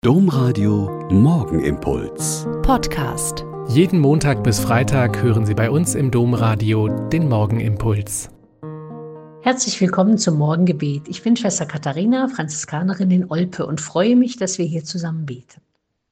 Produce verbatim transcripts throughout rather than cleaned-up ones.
Domradio Morgenimpuls. Podcast. Jeden Montag bis Freitag hören Sie bei uns im Domradio den Morgenimpuls. Herzlich willkommen zum Morgengebet. Ich bin Schwester Katharina, Franziskanerin in Olpe und freue mich, dass wir hier zusammen beten.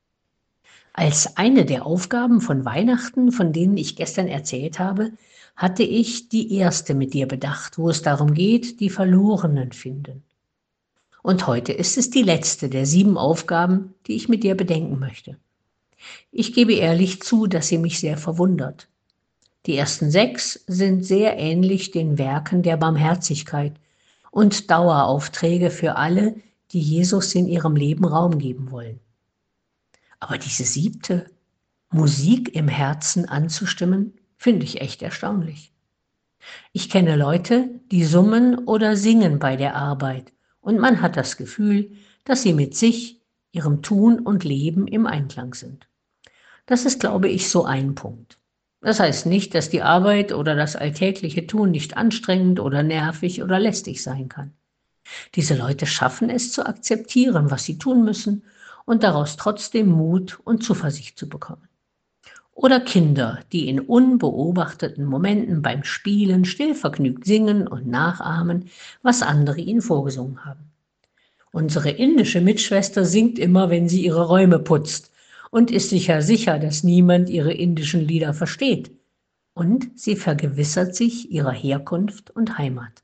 Als eine der Aufgaben von Weihnachten, von denen ich gestern erzählt habe, hatte ich die erste mit dir bedacht, wo es darum geht, die Verlorenen finden. Und heute ist es die letzte der sieben Aufgaben, die ich mit dir bedenken möchte. Ich gebe ehrlich zu, dass sie mich sehr verwundert. Die ersten sechs sind sehr ähnlich den Werken der Barmherzigkeit und Daueraufträge für alle, die Jesus in ihrem Leben Raum geben wollen. Aber diese siebte, Musik im Herzen anzustimmen, finde ich echt erstaunlich. Ich kenne Leute, die summen oder singen bei der Arbeit. Und man hat das Gefühl, dass sie mit sich, ihrem Tun und Leben im Einklang sind. Das ist, glaube ich, so ein Punkt. Das heißt nicht, dass die Arbeit oder das alltägliche Tun nicht anstrengend oder nervig oder lästig sein kann. Diese Leute schaffen es zu akzeptieren, was sie tun müssen und daraus trotzdem Mut und Zuversicht zu bekommen. Oder Kinder, die in unbeobachteten Momenten beim Spielen stillvergnügt singen und nachahmen, was andere ihnen vorgesungen haben. Unsere indische Mitschwester singt immer, wenn sie ihre Räume putzt und ist sicher sicher, dass niemand ihre indischen Lieder versteht. Und sie vergewissert sich ihrer Herkunft und Heimat.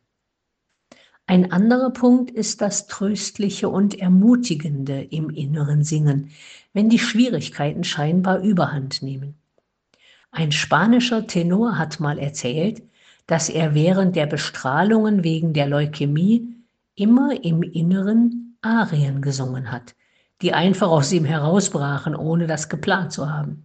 Ein anderer Punkt ist das Tröstliche und Ermutigende im inneren Singen, wenn die Schwierigkeiten scheinbar Überhand nehmen. Ein spanischer Tenor hat mal erzählt, dass er während der Bestrahlungen wegen der Leukämie immer im Inneren Arien gesungen hat, die einfach aus ihm herausbrachen, ohne das geplant zu haben.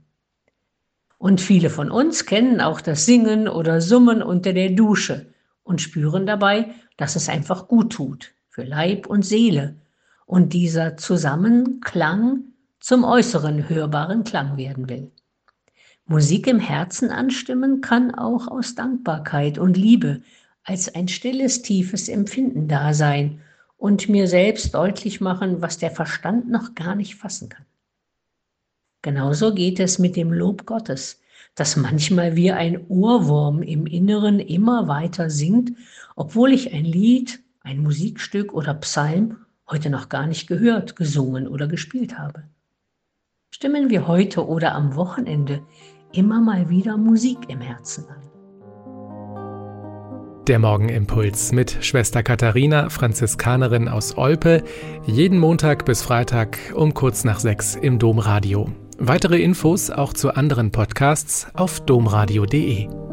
Und viele von uns kennen auch das Singen oder Summen unter der Dusche und spüren dabei, dass es einfach gut tut, für Leib und Seele, und dieser Zusammenklang zum äußeren hörbaren Klang werden will. Musik im Herzen anstimmen kann auch aus Dankbarkeit und Liebe als ein stilles, tiefes Empfinden da sein und mir selbst deutlich machen, was der Verstand noch gar nicht fassen kann. Genauso geht es mit dem Lob Gottes, das manchmal wie ein Ohrwurm im Inneren immer weiter singt, obwohl ich ein Lied, ein Musikstück oder Psalm heute noch gar nicht gehört, gesungen oder gespielt habe. Stimmen wir heute oder am Wochenende immer mal wieder Musik im Herzen an. Der Morgenimpuls mit Schwester Katharina, Franziskanerin aus Olpe, jeden Montag bis Freitag um kurz nach sechs im Domradio. Weitere Infos auch zu anderen Podcasts auf domradio punkt de.